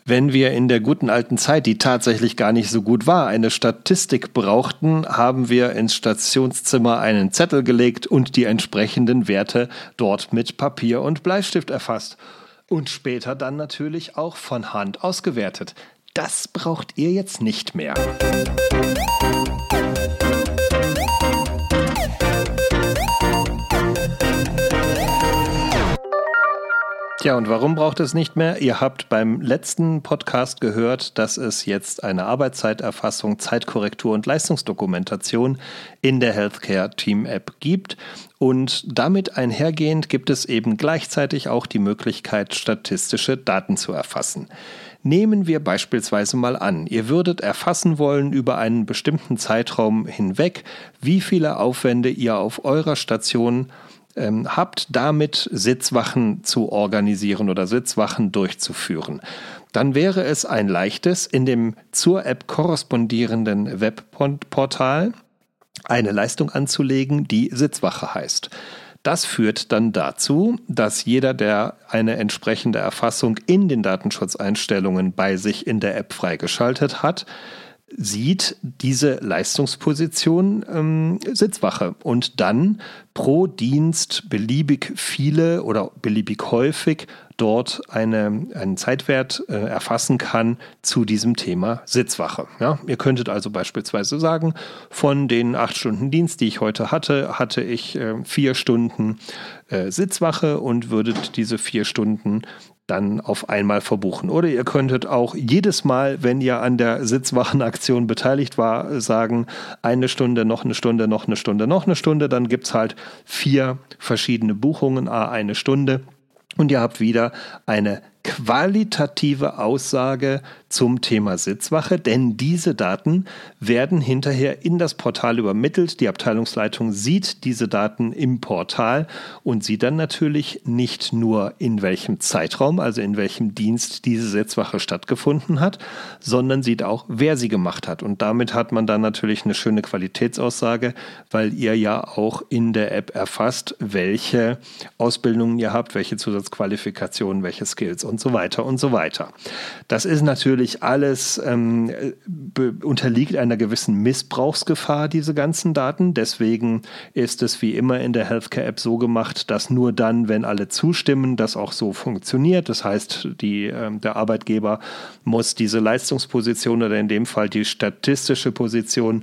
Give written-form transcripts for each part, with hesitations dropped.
Wenn wir in der guten alten Zeit, die tatsächlich gar nicht so gut war, eine Statistik brauchten, haben wir ins Stationszimmer einen Zettel gelegt und die entsprechenden Werte dort mit Papier und Bleistift erfasst. Und später dann natürlich auch von Hand ausgewertet. Das braucht ihr jetzt nicht mehr. Tja, und warum braucht es nicht mehr? Ihr habt beim letzten Podcast gehört, dass es jetzt eine Arbeitszeiterfassung, Zeitkorrektur und Leistungsdokumentation in der Healthcare Team App gibt. Und damit einhergehend gibt es eben gleichzeitig auch die Möglichkeit, statistische Daten zu erfassen. Nehmen wir beispielsweise mal an, ihr würdet erfassen wollen über einen bestimmten Zeitraum hinweg, wie viele Aufwände ihr auf eurer Station habt, damit Sitzwachen zu organisieren oder Sitzwachen durchzuführen. Dann wäre es ein leichtes, in dem zur App korrespondierenden Webportal eine Leistung anzulegen, die Sitzwache heißt. Das führt dann dazu, dass jeder, der eine entsprechende Erfassung in den Datenschutzeinstellungen bei sich in der App freigeschaltet hat, sieht diese Leistungsposition Sitzwache und dann pro Dienst beliebig viele oder beliebig häufig dort einen Zeitwert erfassen kann zu diesem Thema Sitzwache. Ja, ihr könntet also beispielsweise sagen, von den 8 Stunden Dienst, die ich heute hatte ich 4 Stunden Sitzwache und würdet diese 4 Stunden dann auf einmal verbuchen. Oder ihr könntet auch jedes Mal, wenn ihr an der Sitzwachenaktion beteiligt war, sagen, 1 Stunde, noch 1 Stunde, noch 1 Stunde, noch 1 Stunde. Dann gibt es halt 4 verschiedene Buchungen, 1 Stunde. Und ihr habt wieder eine qualitative Aussage zum Thema Sitzwache, denn diese Daten werden hinterher in das Portal übermittelt. Die Abteilungsleitung sieht diese Daten im Portal und sieht dann natürlich nicht nur, in welchem Zeitraum, also in welchem Dienst diese Sitzwache stattgefunden hat, sondern sieht auch, wer sie gemacht hat. Und damit hat man dann natürlich eine schöne Qualitätsaussage, weil ihr ja auch in der App erfasst, welche Ausbildungen ihr habt, welche Zusatzqualifikationen, welche Skills und so weiter und so weiter. Das ist natürlich alles, unterliegt einer gewissen Missbrauchsgefahr, diese ganzen Daten. Deswegen ist es wie immer in der Healthcare-App so gemacht, dass nur dann, wenn alle zustimmen, das auch so funktioniert. Das heißt, der Arbeitgeber muss diese Leistungsposition oder in dem Fall die statistische Position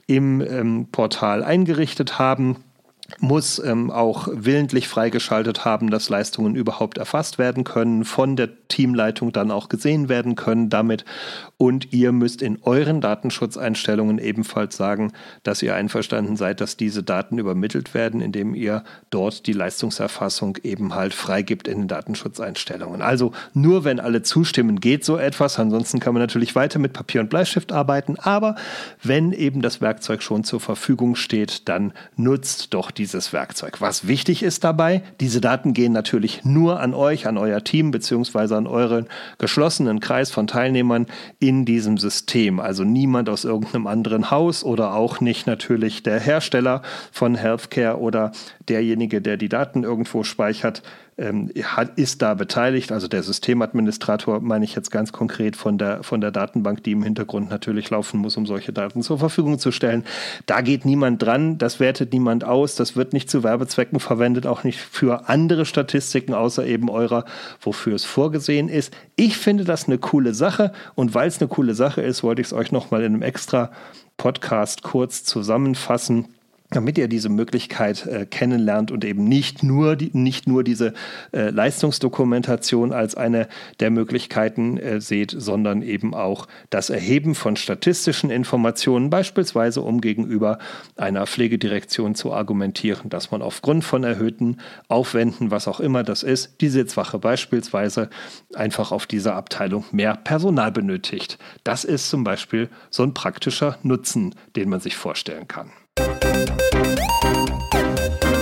im Portal eingerichtet haben, muss auch willentlich freigeschaltet haben, dass Leistungen überhaupt erfasst werden können, von der Teamleitung dann auch gesehen werden können damit. Und ihr müsst in euren Datenschutzeinstellungen ebenfalls sagen, dass ihr einverstanden seid, dass diese Daten übermittelt werden, indem ihr dort die Leistungserfassung eben halt freigibt in den Datenschutzeinstellungen. Also nur wenn alle zustimmen, geht so etwas. Ansonsten kann man natürlich weiter mit Papier und Bleistift arbeiten. Aber wenn eben das Werkzeug schon zur Verfügung steht, dann nutzt doch dieses Werkzeug. Was wichtig ist dabei, diese Daten gehen natürlich nur an euch, an euer Team beziehungsweise an euren geschlossenen Kreis von Teilnehmern in diesem System. Also niemand aus irgendeinem anderen Haus oder auch nicht natürlich der Hersteller von Healthcare oder derjenige, der die Daten irgendwo speichert, ist da beteiligt. Also der Systemadministrator meine ich jetzt ganz konkret von der Datenbank, die im Hintergrund natürlich laufen muss, um solche Daten zur Verfügung zu stellen. Da geht niemand dran, das wertet niemand aus, das wird nicht zu Werbezwecken verwendet, auch nicht für andere Statistiken, außer eben eurer, wofür es vorgesehen ist. Ich finde das eine coole Sache und weil es eine coole Sache ist, wollte ich es euch nochmal in einem extra Podcast kurz zusammenfassen, damit ihr diese Möglichkeit kennenlernt und eben nicht nur diese Leistungsdokumentation als eine der Möglichkeiten seht, sondern eben auch das Erheben von statistischen Informationen, beispielsweise um gegenüber einer Pflegedirektion zu argumentieren, dass man aufgrund von erhöhten Aufwänden, was auch immer das ist, die Sitzwache beispielsweise einfach auf dieser Abteilung mehr Personal benötigt. Das ist zum Beispiel so ein praktischer Nutzen, den man sich vorstellen kann.